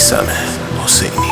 میثم حسینی.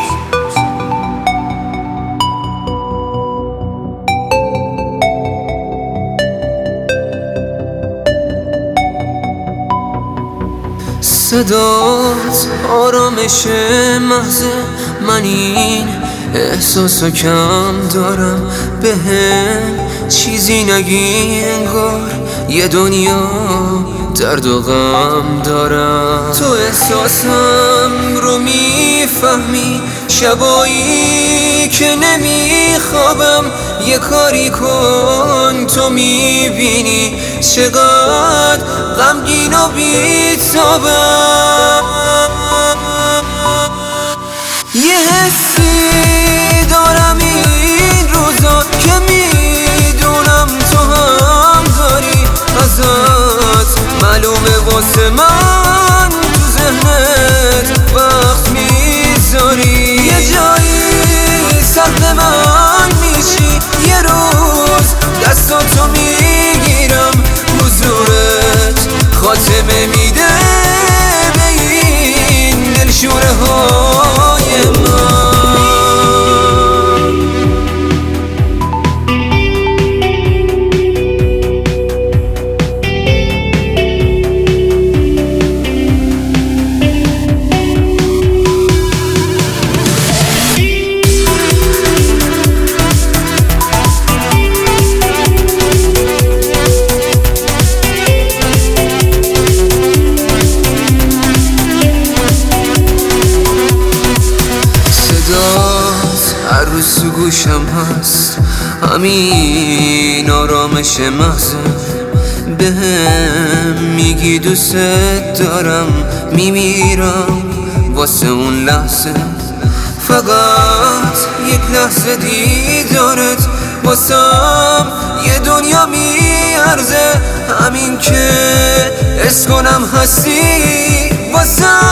صدات آرامش محض من، این احساسو کم دارم، بهم چیزی نگی انگار یه دنیا درد و غم دارم. تو احساسم رو میفهمی، شبایی که نمیخوابم یه کاری کن، تو میبینی چقدر غمگین و بی‌تابم. یه حسی دارم این روزا که میدونم تو هم داری، ازت معلومه واسه من تو ذهنت وقت میذاری. یه جایی سهم من میشی، یه روز دستاتو میگیرم، حضورت خاتمه میده به این دلشوره های من. هر روز تو گوشم هست، همین آرامش محضه، بهم میگی دوست دارم، میمیرم واسه اون لحظه. فقط یک لحظه دیدارت واسم یه دنیا میارزه، همین که حس کنم هستی واسم.